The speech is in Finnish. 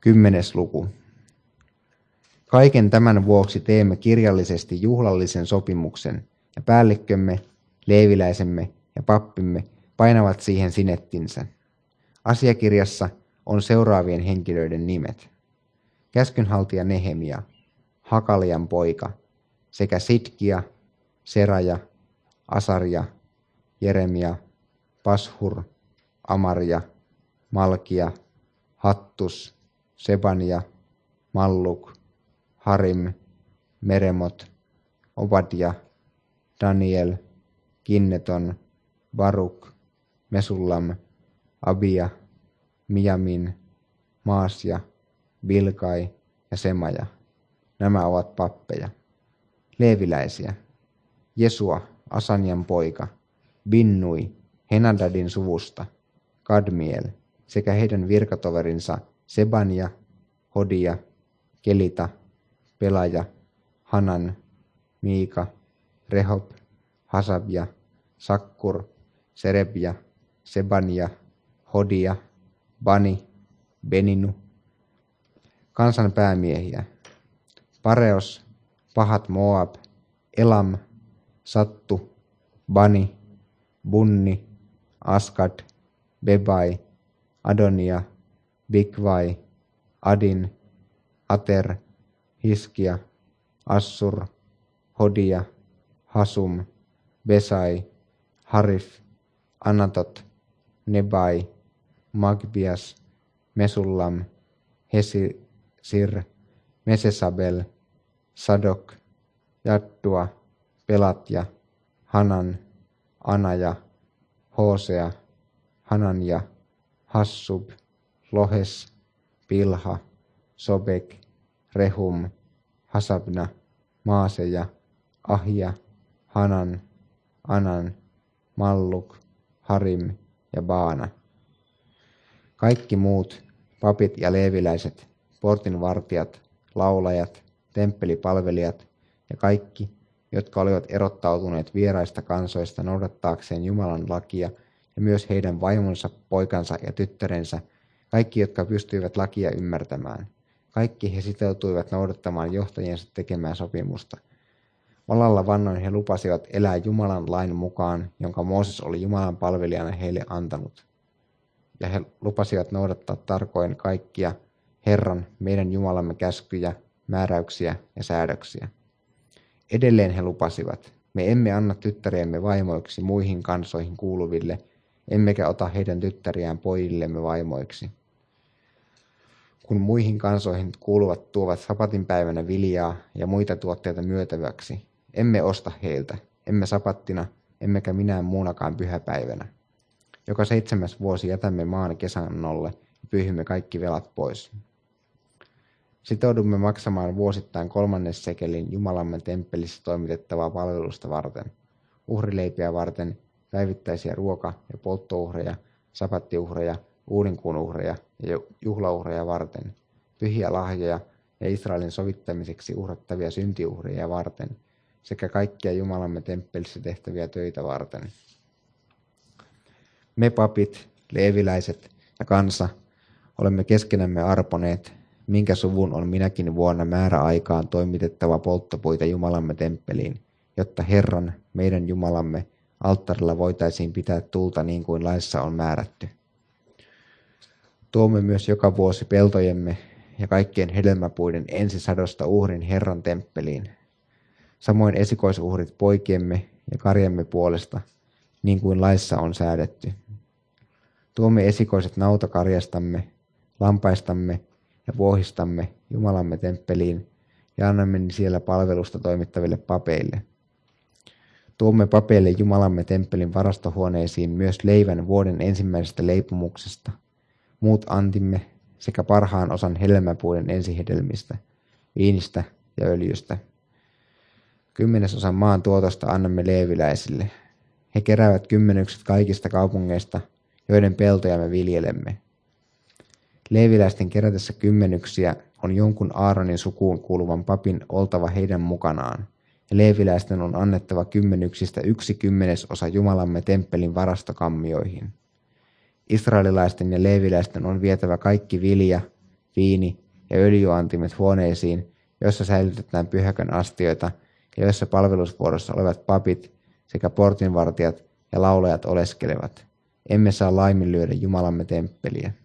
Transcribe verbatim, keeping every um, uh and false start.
Kymmenes luku. Kaiken tämän vuoksi teemme kirjallisesti juhlallisen sopimuksen, ja päällikkömme, leeviläisemme ja pappimme painavat siihen sinettinsä. Asiakirjassa on seuraavien henkilöiden nimet. Käskynhaltija Nehemia, Hakalian poika, sekä Sidkia, Seraja, Asarja, Jeremia, Pashur, Amaria, Malkia, Hattus, Sebania, Malluk, Harim, Meremot, Obadia, Daniel, Kinneton, Baruk, Mesullam, Abia, Miamin, Maasja, Bilkai ja Semaja. Nämä ovat pappeja. Leeviläisiä. Jesua, Asanian poika, Binnui, Henadadin suvusta, Kadmiel sekä heidän virkatoverinsa Sebania, Hodia, Kelita, Pelaja, Hanan, Miika, Rehob, Hasabia, Sakkur, Serebia, Sebania, Hodia, Bani, Beninu. Kansan päämiehiä. Pareos, Pahat Moab, Elam, Sattu, Bani, Bunni, Askad, Bebai, Adonia, Bigvai, Adin, Ater, Hiskia, Assur, Hodia, Hasum, Besai, Harif, Anatot, Nebai, Magbias, Mesullam, Hesir, Mesesabel, Sadok, Jattua, Pelatja, Hanan, Anaja, Hosea, Hananja, Hassub, Lohes, Pilha, Sobek, Rehum, Hasabna, Maaseja, Ahia, Hanan, Anan, Malluk, Harim ja Baana. Kaikki muut, papit ja leeviläiset, portinvartijat, laulajat, temppelipalvelijat ja kaikki, jotka olivat erottautuneet vieraista kansoista noudattaakseen Jumalan lakia, ja myös heidän vaimonsa, poikansa ja tyttärensä, kaikki, jotka pystyivät lakia ymmärtämään. Kaikki he sitoutuivat noudattamaan johtajiensa tekemää sopimusta. Valalla vannoin he lupasivat elää Jumalan lain mukaan, jonka Mooses oli Jumalan palvelijana heille antanut. Ja he lupasivat noudattaa tarkoin kaikkia Herran, meidän Jumalamme käskyjä, määräyksiä ja säädöksiä. Edelleen he lupasivat, me emme anna tyttäriämme vaimoiksi muihin kansoihin kuuluville, emmekä ota heidän tyttäriään pojillemme vaimoiksi. Kun muihin kansoihin kuuluvat tuovat sapatin päivänä viljaa ja muita tuotteita myötäväksi, emme osta heiltä, emme sapattina, emmekä minään muunakaan pyhäpäivänä. Joka seitsemäs vuosi jätämme maan kesannolle ja pyyhimme kaikki velat pois. Sitoudumme maksamaan vuosittain kolmannes sekelin Jumalamme temppelissä toimitettavaa palvelusta varten, uhrileipiä varten, päivittäisiä ruoka- ja polttouhreja, sapattiuhreja, uudenkuun uhreja ja juhlauhreja varten, pyhiä lahjoja ja Israelin sovittamiseksi uhrattavia syntiuhreja varten, sekä kaikkia Jumalamme temppelissä tehtäviä töitä varten. Me papit, leeviläiset ja kansa olemme keskenämme arponeet, minkä suvun on minäkin vuonna määräaikaan toimitettava polttopuita Jumalamme temppeliin, jotta Herran, meidän Jumalamme, alttarilla voitaisiin pitää tulta niin kuin laissa on määrätty. Tuomme myös joka vuosi peltojemme ja kaikkien hedelmäpuiden ensisadosta uhrin Herran temppeliin. Samoin esikoisuhrit poikiemme ja karjemme puolesta, niin kuin laissa on säädetty. Tuomme esikoiset nautakarjastamme, lampaistamme ja vuohistamme Jumalamme temppeliin ja annamme siellä palvelusta toimittaville papeille. Tuomme papeille Jumalamme temppelin varastohuoneisiin myös leivän vuoden ensimmäisestä leipumuksesta, muut antimme sekä parhaan osan hedelmäpuiden ensihedelmistä, viinistä ja öljystä. Kymmenesosan maan tuotosta annamme leeviläisille. He keräävät kymmenykset kaikista kaupungeista, joiden peltoja me viljelemme. Leeviläisten kerätessä kymmenyksiä on jonkun Aaronin sukuun kuuluvan papin oltava heidän mukanaan, ja leeviläisten on annettava kymmenyksistä yksi kymmenesosa Jumalamme temppelin varastokammioihin. Israelilaisten ja leeviläisten on vietävä kaikki vilja, viini ja öljyantimet huoneisiin, joissa säilytetään pyhäkön astioita ja joissa palvelusvuorossa olevat papit sekä portinvartijat ja laulajat oleskelevat. Emme saa laiminlyödä Jumalamme temppeliä.